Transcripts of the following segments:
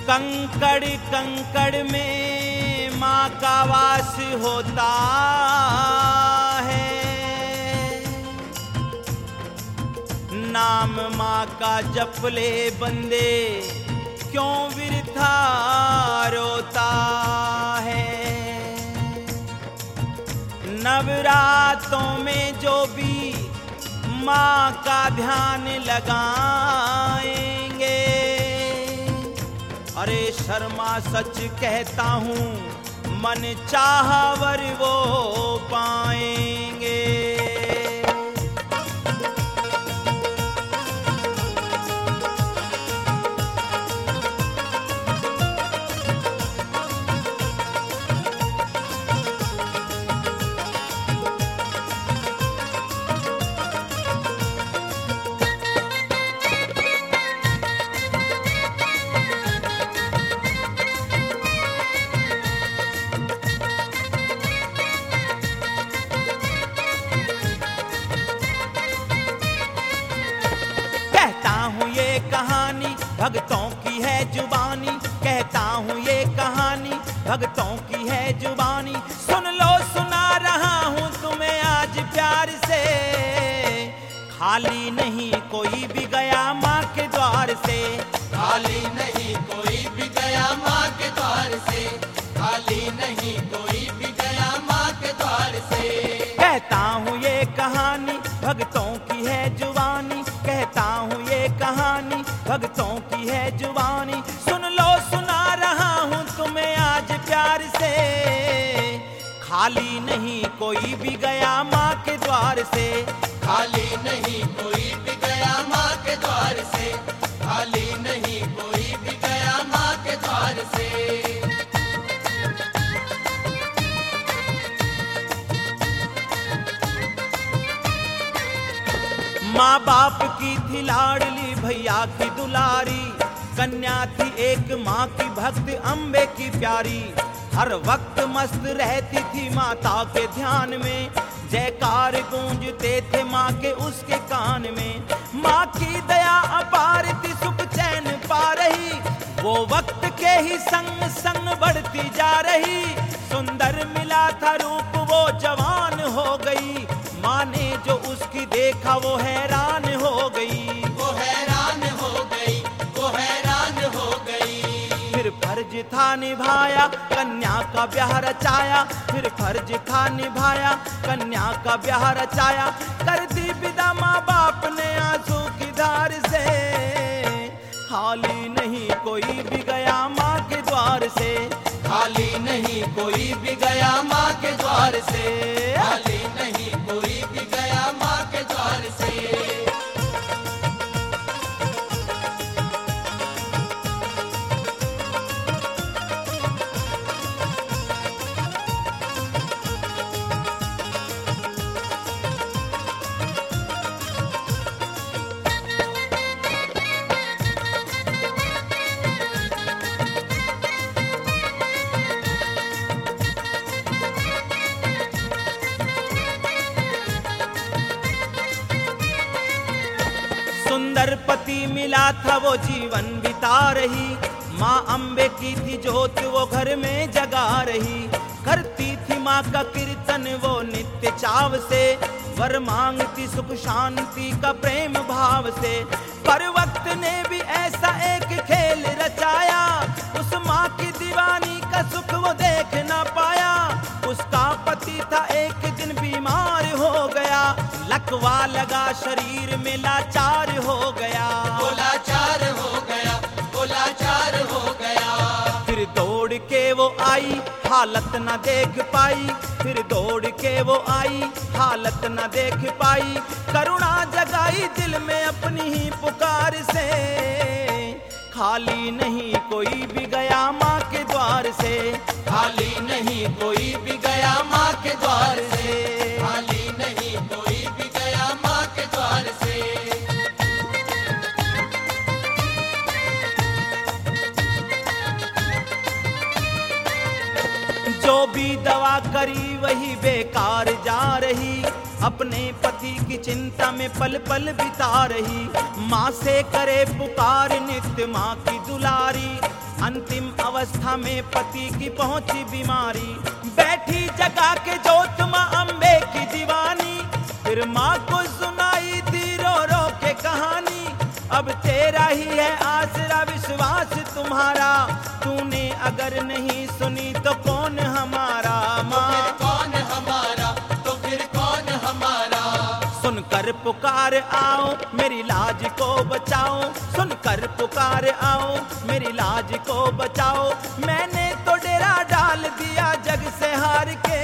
कंकड़ कंकड़ में माँ का वास होता है। नाम माँ का जप ले बंदे क्यों वृथा रोता है। नवरातों में जो भी माँ का ध्यान लगाएंगे, अरे शर्मा सच कहता हूँ मन चाहा वर वो पाएंगे। भगतों की है जुबानी, कहता हूँ ये कहानी भगतों की है जुबानी। सुन लो सुना रहा हूँ तुम्हें आज प्यार से। खाली नहीं कोई भी गया माँ के द्वार से, खाली नहीं कोई भी गया माँ के द्वार से, खाली नहीं कोई भी गया माँ के द्वार से। कहता हूँ ये कहानी भगतों की है जुबानी, कहता हूँ ये कहानी भगतों की है जुबानी। सुन लो सुना रहा हूँ तुम्हें आज प्यार से। खाली नहीं कोई भी गया माँ के द्वार से, खाली नहीं कोई भी गया माँ के द्वार से, खाली नहीं कोई भी गया माँ के द्वार से। माँ बाप की थी लाडली भैया की दुलारी, कन्या थी एक माँ की भक्त अम्बे की प्यारी। हर वक्त मस्त रहती थी माता के ध्यान में, जयकार गूंजते थे माँ के उसके कान में। माँ की दया अपार थी सुख चैन पा रही, वो वक्त के ही संग संग बढ़ती जा रही। सुंदर मिला था रूप वो जवान हो गई, माँ ने जो उसकी देखा वो हैरान हो गई, वो हैरान हो गई, वो हैरान हो गई। फिर फर्ज था निभाया कन्या का ब्याह रचाया, फिर फर्ज था निभाया कन्या का ब्याह रचाया। कर दी विदा माँ बाप ने आंसू की धार से। खाली नहीं कोई भी गया माँ के द्वार से, खाली नहीं कोई भी गया माँ के द्वार से, खाली नहीं कोई भी गया माँ के द्वार से। सुंदर पति मिला था वो जीवन बिता रही, माँ अम्बे की थी जोत वो घर में जगा रही। करती थी माँ का कीर्तन वो नित्य चाव से, वर मांगती सुख शांति का प्रेम भाव से। पर वक्त ने भी ऐसा एक खेल रचाया, उस माँ की दीवानी का सुख वो देख ना पाया। उसका पति था एक दिन बीमार हो गया, लकवा लगा शरीर में लाचार हो गया, लाचार हो गया, लाचार हो गया। फिर दौड़ के वो आई हालत न देख पाई, फिर दौड़ के वो आई हालत न देख पाई। करुणा जगाई दिल में अपनी ही पुकार से। खाली नहीं कोई भी गया माँ के द्वार से, खाली नहीं कोई भी गया माँ के द्वार से, खाली नहीं कोई भी गया माँ के द्वार से। जो भी दवा करी वही बेकार जा रही, अपने पति की चिंता में पल पल बिता रही। माँ से करे पुकार नित्य माँ की दुलारी, अंतिम अवस्था में पति की पहुंची बीमारी, बैठी जगा के जोत माँ अम्बे की दीवानी। फिर माँ को सुनाई थी रो रो के कहानी, अब तेरा ही है आसरा विश्वास तुम्हारा, तूने अगर नहीं सुनी तो कौन हमारा। माँ कौन हमारा, तो फिर कौन हमारा। सुनकर पुकार आओ मेरी लाज को बचाओ, सुनकर पुकार आओ मेरी लाज को बचाओ। मैंने तो डेरा डाल दिया जग से हार के,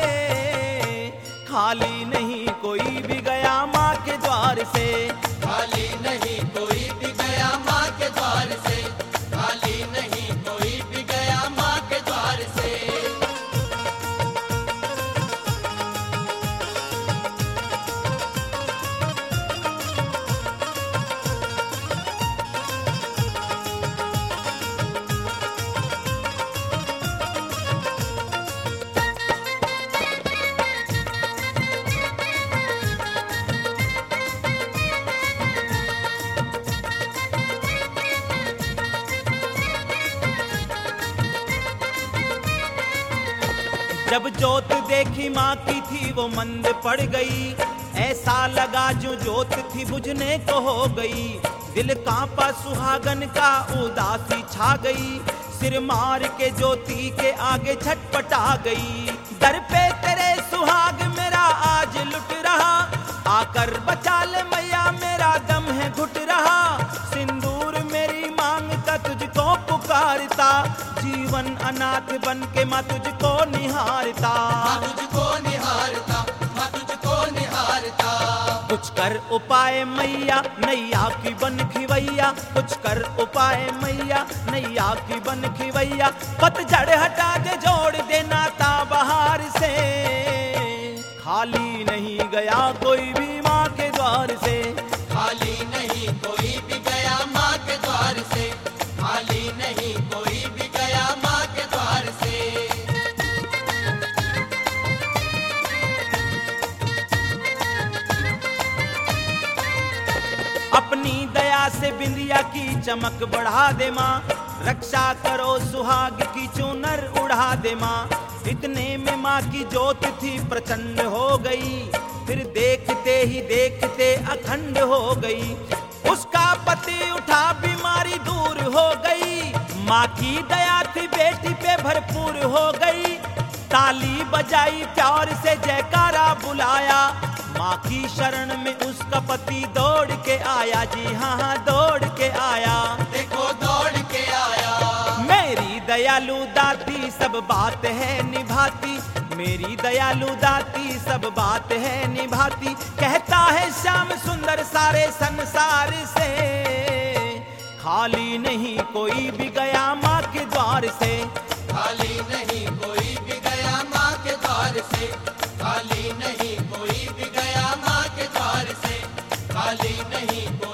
खाली नहीं कोई भी गया माँ के द्वार से। खाली नहीं कोई भी गया माँ के द्वार से, खाली नहीं कोई भी गया माँ के द्वार से। जब जोत देखी माँ की थी वो मंद पड़ गई, ऐसा लगा जो जोत थी बुझने को हो गई। दिल कांपा सुहागन का उदासी छा गई, सिर मार के ज्योति के आगे छटपटा गई। दर पे तेरे सुहाग मेरा आज लुट रहा, आकर बचा ले मैया मेरा दम है घुट रहा। सिंदूर मेरी मांगता तुझको पुकारता, जीवन अनाथ बन के माँ तुझको निहारता। माँ तुझको निहारता, माँ तुझको निहारता। कुछ कर उपाय मैया नैया की बन खिवैया, कुछ कर उपाय मैया नैया की बन खिवैया। पतझड़ हटा दे जोड़ दे नाता बहार से, खाली नहीं गया कोई भी माँ के द्वार से। खाली नहीं कोई भी गया माँ के द्वार से, खाली नहीं कोई भी गया माँ के द्वार से। अपनी दया से बिंदिया की चमक बढ़ा दे माँ, रक्षा करो सुहाग की चूनर उड़ा दे माँ। इतने में माँ की ज्योत थी प्रचंड हो गई, फिर देखते ही देखते अखंड हो गई। उसका पति उठा बीमारी दूर हो गई, माँ की दया थी बेटी पे भरपूर हो गई। ताली बजाई प्यार से जयकारा बुलाया, माँ की शरण में उसका पति दौड़ के आया। जी हाँ दौड़ के आया, देखो दौड़ के आया। मेरी दयालु दाती सब बात है निभाती, मेरी दयालु दाती सब बात है निभाती। कहता है श्याम सुंदर सारे संसार से, खाली नहीं कोई भी गया माँ के द्वार से। खाली नहीं कोई भी गया माँ के द्वार से, खाली नहीं कोई भी गया माँ के द्वार से, खाली नहीं कोई